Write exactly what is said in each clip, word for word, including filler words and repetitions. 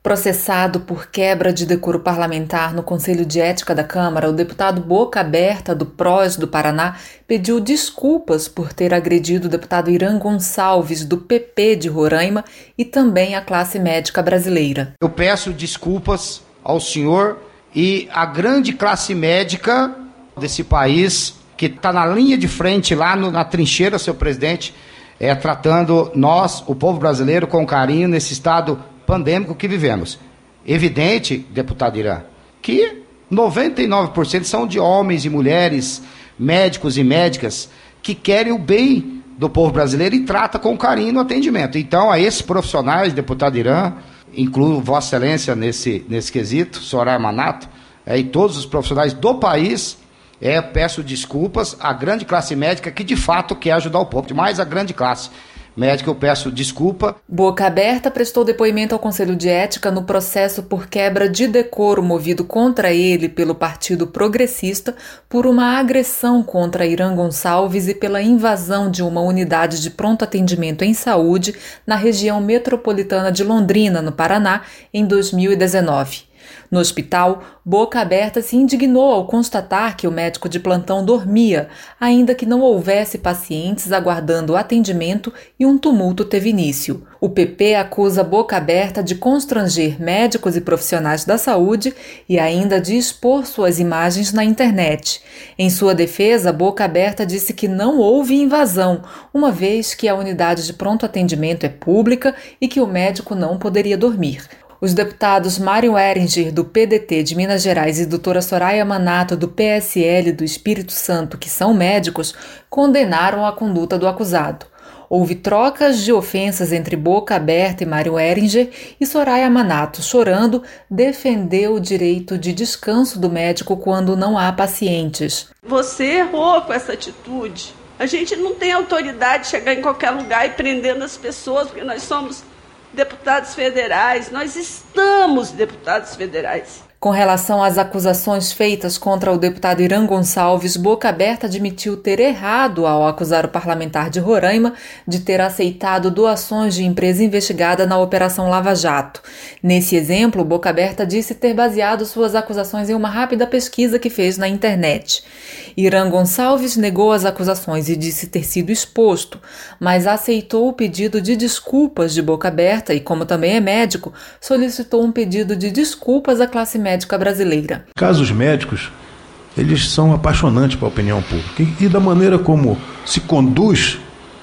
Processado por quebra de decoro parlamentar no Conselho de Ética da Câmara, o deputado Boca Aberta, do PROS do Paraná, pediu desculpas por ter agredido o deputado Irã Gonçalves, do P P de Roraima, e também a classe médica brasileira. Eu peço desculpas ao senhor e à grande classe médica desse país, que está na linha de frente, lá no, na trincheira, seu presidente, é, tratando nós, o povo brasileiro, com carinho nesse estado pandêmico que vivemos. Evidente, deputado Irã, que noventa e nove por cento são de homens e mulheres, médicos e médicas, que querem o bem do povo brasileiro e trata com carinho no atendimento. Então, a esses profissionais, deputado Irã, incluo Vossa Excelência nesse, nesse quesito, Soraya Manato, é, e todos os profissionais do país, é, peço desculpas à grande classe médica que de fato quer ajudar o povo, mais a grande classe médica, eu peço desculpa. Boca Aberta prestou depoimento ao Conselho de Ética no processo por quebra de decoro movido contra ele pelo Partido Progressista por uma agressão contra Irã Gonçalves e pela invasão de uma unidade de pronto atendimento em saúde na região metropolitana de Londrina, no Paraná, em dois mil e dezenove. No hospital, Boca Aberta se indignou ao constatar que o médico de plantão dormia, ainda que não houvesse pacientes aguardando o atendimento, e um tumulto teve início. O P P acusa Boca Aberta de constranger médicos e profissionais da saúde e ainda de expor suas imagens na internet. Em sua defesa, Boca Aberta disse que não houve invasão, uma vez que a unidade de pronto atendimento é pública e que o médico não poderia dormir. Os deputados Mário Heringer, do P D T de Minas Gerais, e doutora Soraya Manato, do P S L do Espírito Santo, que são médicos, condenaram a conduta do acusado. Houve trocas de ofensas entre Boca Aberta e Mário Heringer, e Soraya Manato, chorando, defendeu o direito de descanso do médico quando não há pacientes. Você errou com essa atitude. A gente não tem autoridade de chegar em qualquer lugar e prendendo as pessoas, porque nós somos deputados federais, nós estamos deputados federais. Com relação às acusações feitas contra o deputado Irã Gonçalves, Boca Aberta admitiu ter errado ao acusar o parlamentar de Roraima de ter aceitado doações de empresa investigada na Operação Lava Jato. Nesse exemplo, Boca Aberta disse ter baseado suas acusações em uma rápida pesquisa que fez na internet. Irã Gonçalves negou as acusações e disse ter sido exposto, mas aceitou o pedido de desculpas de Boca Aberta e, como também é médico, solicitou um pedido de desculpas à classe médica médica brasileira. Casos médicos, eles são apaixonantes para a opinião pública. E, e da maneira como se conduz,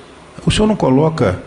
o senhor não coloca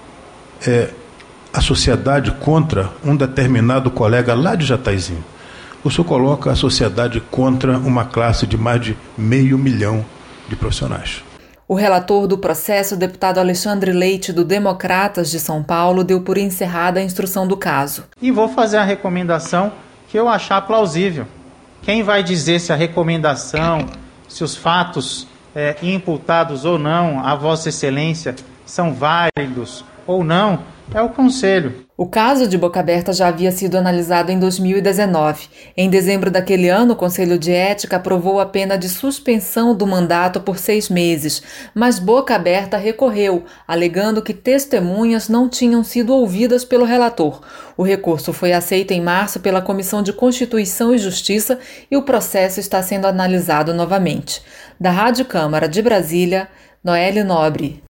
é, a sociedade contra um determinado colega lá de Jataizinho. O senhor coloca a sociedade contra uma classe de mais de meio milhão de profissionais. O relator do processo, o deputado Alexandre Leite, do Democratas de São Paulo, deu por encerrada a instrução do caso. E vou fazer a recomendação que eu achar plausível. Quem vai dizer se a recomendação, se os fatos é, imputados ou não a Vossa Excelência são válidos ou não, é o Conselho. O caso de Boca Aberta já havia sido analisado em dois mil e dezenove. Em dezembro daquele ano, o Conselho de Ética aprovou a pena de suspensão do mandato por seis meses, mas Boca Aberta recorreu, alegando que testemunhas não tinham sido ouvidas pelo relator. O recurso foi aceito em março pela Comissão de Constituição e Justiça e o processo está sendo analisado novamente. Da Rádio Câmara de Brasília, Noelle Nobre.